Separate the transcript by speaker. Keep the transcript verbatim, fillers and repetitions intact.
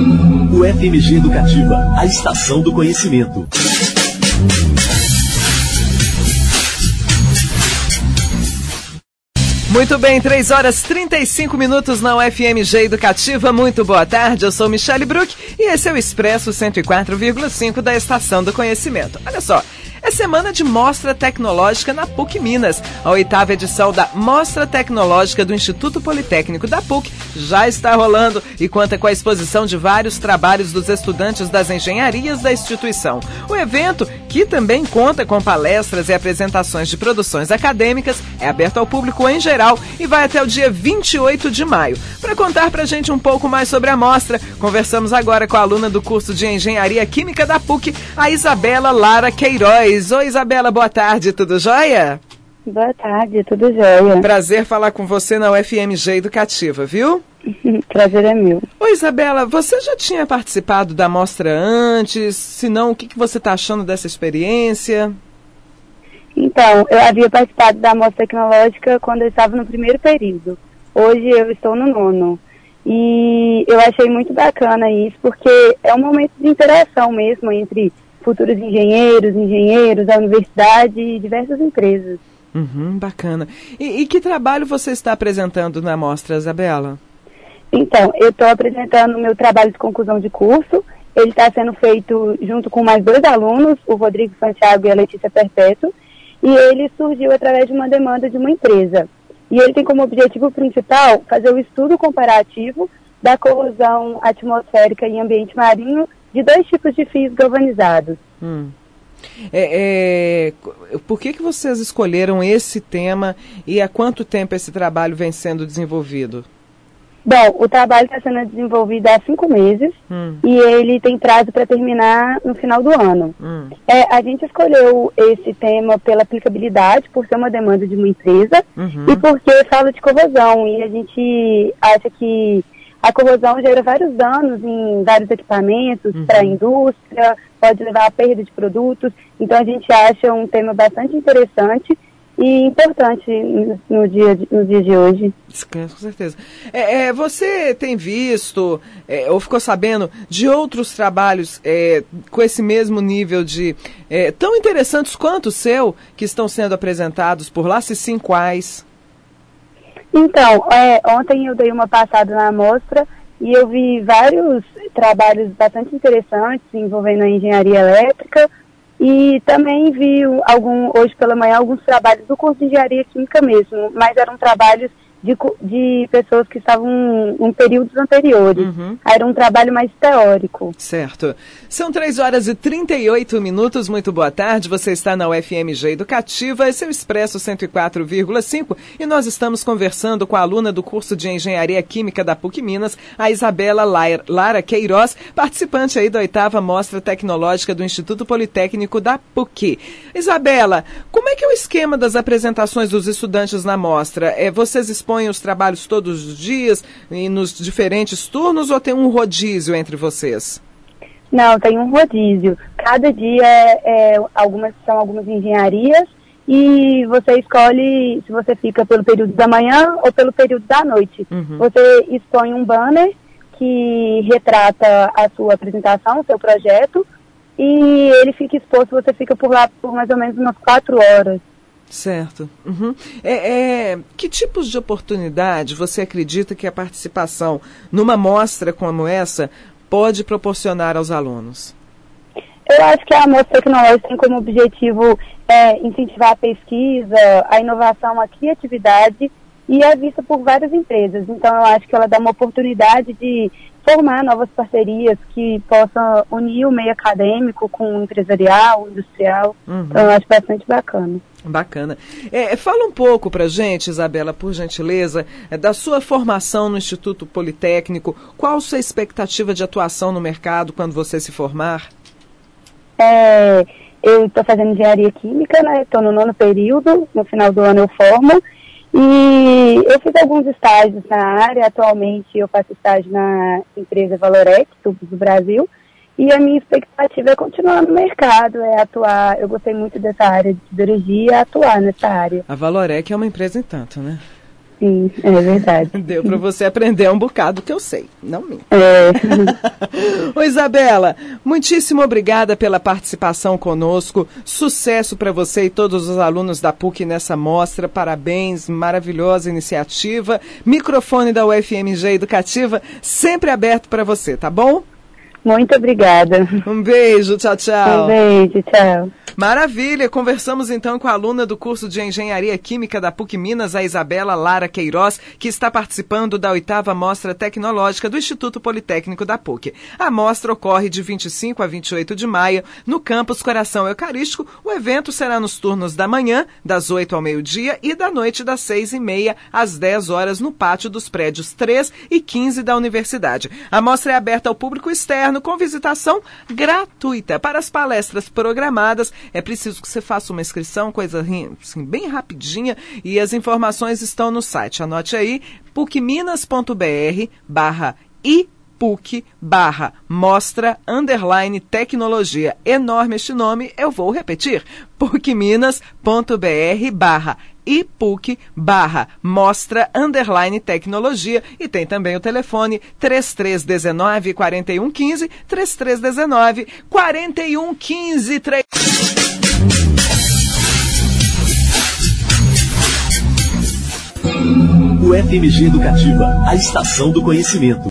Speaker 1: O F M G Educativa, a estação do conhecimento.
Speaker 2: Muito bem, três horas e trinta e cinco minutos na U F M G Educativa. Muito boa tarde, eu sou Michele Bruck e esse é o Expresso cento e quatro vírgula cinco da Estação do Conhecimento. Olha só, é semana de Mostra Tecnológica na PUC Minas. A oitava edição da Mostra Tecnológica do Instituto Politécnico da PUC já está rolando e conta com a exposição de vários trabalhos dos estudantes das engenharias da instituição. O evento, que também conta com palestras e apresentações de produções acadêmicas, é aberto ao público em geral e vai até o dia vinte e oito de maio. Para contar pra gente um pouco mais sobre a mostra, conversamos agora com a aluna do curso de Engenharia Química da PUC, a Isabela Lara Queiroz. Oi, Isabela, boa tarde, tudo jóia?
Speaker 3: Boa tarde, tudo jóia.
Speaker 2: Prazer falar com você na U F M G Educativa, viu?
Speaker 3: Prazer é meu.
Speaker 2: Oi, Isabela, você já tinha participado da mostra antes? Se não, o que, que você está achando dessa experiência?
Speaker 3: Então, eu havia participado da mostra tecnológica quando eu estava no primeiro período. Hoje eu estou no nono. E eu achei muito bacana isso, porque é um momento de interação mesmo entre futuros engenheiros, engenheiros, a universidade e diversas empresas.
Speaker 2: Uhum, bacana. E, e que trabalho você está apresentando na mostra, Isabela?
Speaker 3: Então, eu estou apresentando o meu trabalho de conclusão de curso. Ele está sendo feito junto com mais dois alunos, o Rodrigo Santiago e a Letícia Perpétuo, e ele surgiu através de uma demanda de uma empresa. E ele tem como objetivo principal fazer o estudo comparativo da corrosão atmosférica em ambiente marinho de dois tipos de fios galvanizados.
Speaker 2: Hum. É, é, por que, que vocês escolheram esse tema e há quanto tempo esse trabalho vem sendo desenvolvido?
Speaker 3: Bom, o trabalho está sendo desenvolvido há cinco meses hum. e ele tem prazo para terminar no final do ano. Hum. É, a gente escolheu esse tema pela aplicabilidade, por ser uma demanda de uma empresa uhum. e porque fala de corrosão e a gente acha que a corrosão gera vários danos em vários equipamentos uhum. para a indústria, pode levar à perda de produtos. Então, a gente acha um tema bastante interessante e importante no dia de, no dia de hoje.
Speaker 2: Com certeza. É, é, você tem visto, é, ou ficou sabendo, de outros trabalhos é, com esse mesmo nível de... É, tão interessantes quanto o seu, que estão sendo apresentados por lá, se sim, quais?
Speaker 3: Então, é, ontem eu dei uma passada na amostra e eu vi vários trabalhos bastante interessantes envolvendo a engenharia elétrica e também vi algum, hoje pela manhã alguns trabalhos do curso de engenharia química mesmo, mas eram trabalhos de, de pessoas que estavam em períodos anteriores. Uhum. Era um trabalho mais teórico.
Speaker 2: Certo. São três horas e trinta e oito minutos. Muito boa tarde. Você está na U F M G Educativa. Esse é o Expresso cento e quatro vírgula cinco e nós estamos conversando com a aluna do curso de Engenharia Química da PUC Minas, a Isabela Lara Queiroz, participante aí da oitava Mostra Tecnológica do Instituto Politécnico da PUC. Isabela, como é que é o esquema das apresentações dos estudantes na mostra? É, vocês expõem os trabalhos todos os dias e nos diferentes turnos ou tem um rodízio entre vocês?
Speaker 3: Não, tem um rodízio. Cada dia é, é, algumas, são algumas engenharias e você escolhe se você fica pelo período da manhã ou pelo período da noite. Uhum. Você expõe um banner que retrata a sua apresentação, o seu projeto, e ele fica exposto, você fica por lá por mais ou menos umas quatro horas.
Speaker 2: Certo. Uhum. É, é, que tipos de oportunidade você acredita que a participação numa mostra como essa pode proporcionar aos alunos?
Speaker 3: Eu acho que a Mostra Tecnológica tem como objetivo é, incentivar a pesquisa, a inovação, a criatividade e é vista por várias empresas. Então, eu acho que ela dá uma oportunidade de formar novas parcerias que possam unir o meio acadêmico com o empresarial, o industrial. Uhum. Então, eu acho bastante bacana.
Speaker 2: Bacana. É, fala um pouco pra gente, Isabela, por gentileza, é, da sua formação no Instituto Politécnico. Qual a sua expectativa de atuação no mercado quando você se formar?
Speaker 3: É, eu estou fazendo engenharia química, né? Estou no nono período, no final do ano eu formo. E eu fiz alguns estágios na área. Atualmente eu faço estágio na empresa Valorec, Tubos do Brasil. E a minha expectativa é continuar no mercado, é atuar. Eu gostei muito dessa área de siderurgia, atuar nessa área.
Speaker 2: A Valorec é uma empresa em tanto, né?
Speaker 3: Sim, é verdade.
Speaker 2: Deu para você aprender um bocado que eu sei, não mim.
Speaker 3: É.
Speaker 2: Ô Isabela, muitíssimo obrigada pela participação conosco, sucesso para você e todos os alunos da P U C nessa mostra, parabéns, maravilhosa iniciativa, microfone da U F M G Educativa sempre aberto para você, tá bom?
Speaker 3: Muito obrigada.
Speaker 2: Um beijo, tchau, tchau.
Speaker 3: Um beijo, tchau.
Speaker 2: Maravilha, conversamos então com a aluna do curso de Engenharia Química da P U C Minas, a Isabela Lara Queiroz, que está participando da oitava Mostra Tecnológica do Instituto Politécnico da P U C. A mostra ocorre de vinte e cinco a vinte e oito de maio, no campus Coração Eucarístico. O evento será nos turnos da manhã, das oito ao meio-dia, e da noite, das seis e meia às dez horas, no pátio dos prédios três e quinze da universidade. A mostra é aberta ao público externo, com visitação gratuita. Para as palestras programadas, é preciso que você faça uma inscrição, coisa assim, bem rapidinha, e as informações estão no site. Anote aí, pucminas.br barra ipuc barra mostra underline tecnologia. Enorme este nome, eu vou repetir. pucminas.br barra ipuc barra mostra underline tecnologia, e tem também o telefone três três um nove, quatro um um cinco, três três um nove, quatro um um cinco. três...
Speaker 1: U F M G Educativa, a estação do conhecimento.